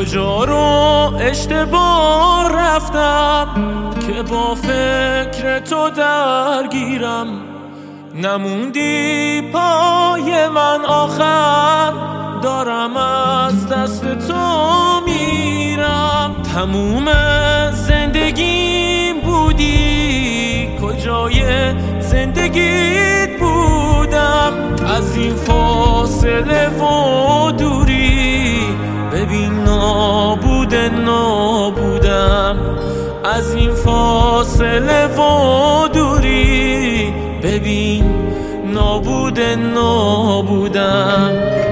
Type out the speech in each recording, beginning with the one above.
کجا رو اشتباه رفتم که با فکر تو درگیرم، نموندی پای من آخر، دارم از دست تو میرم. تموم زندگیم بودی، کجای زندگیت بودم؟ از این فاصله و دوری ببین نابودم. از این فاصله و دوری ببین نابودم.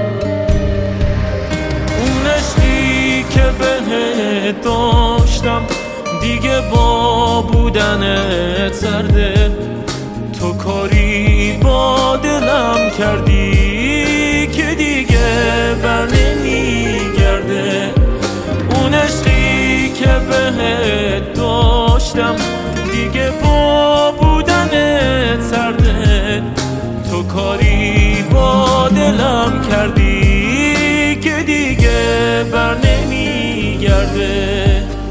اون عشقی که بهت داشتم دیگه با بودنت سرده، تو کاری با دلم کردی که دیگه بر نمیگرده. اون عشقی که بهت داشتم دیگه با بودنت سرده، تو کاری با دلم کردی که دیگه بر نمیگرده.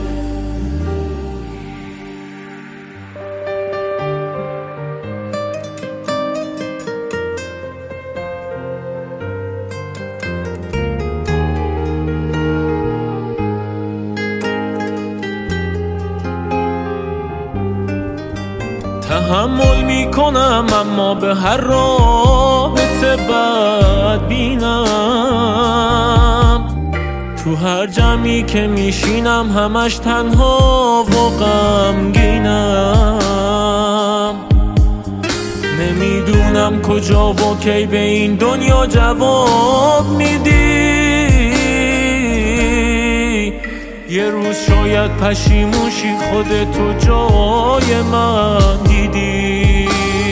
تحمل میکنم اما به هر رابطه بد بینم، تو هر جمعی که میشینم همش تنها و غمگینم. نمیدونم کجا و کی به این دنیا جواب میدی، یه روز شاید پشیموشی خودتو جای من دیدی.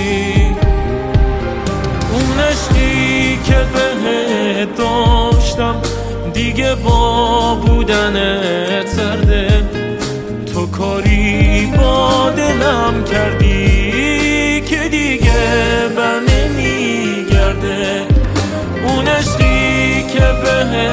اون عشقی که بهت داشتم دیگه با بودنت سرده، تو کاری با دلم کردی که دیگه بر نمیگرده. اون عشقی که بهت